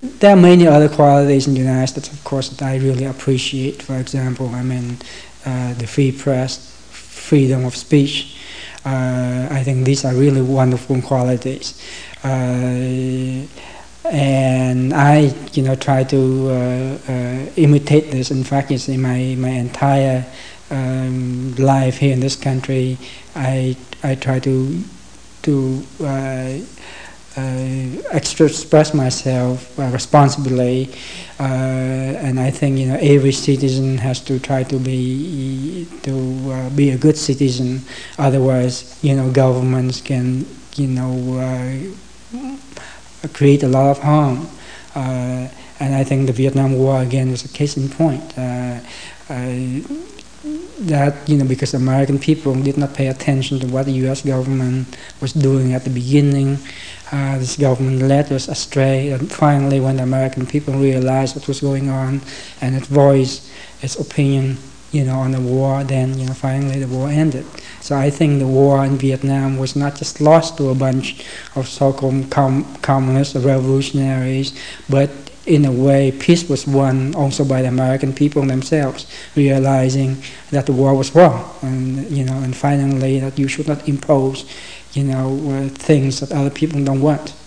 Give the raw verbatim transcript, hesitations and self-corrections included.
there are many other qualities in the United States, of course, that I really appreciate. For example, I mean, uh, the free press, freedom of speech. Uh, I think these are really wonderful qualities. Uh, and I, you know, try to uh, uh, imitate this. In fact, it's in my, my entire um, life here in this country, I, I try to, to uh, Uh, express myself uh, responsibly, uh, and I think you know every citizen has to try to be to uh, be a good citizen. Otherwise, you know, governments can you know uh, create a lot of harm. Uh, and I think the Vietnam War again was a case in point. Uh, uh, that you know because American people did not pay attention to what the U S government was doing at the beginning. Uh, this government led us astray, and finally when the American people realized what was going on and it voiced its opinion you know on the war, then you know finally the war ended. So I think the war in Vietnam was not just lost to a bunch of so-called com communists or revolutionaries, but in a way, peace was won also by the American people themselves, realizing that the war was wrong, and you know, and finally that you should not impose, you know, uh, things that other people don't want.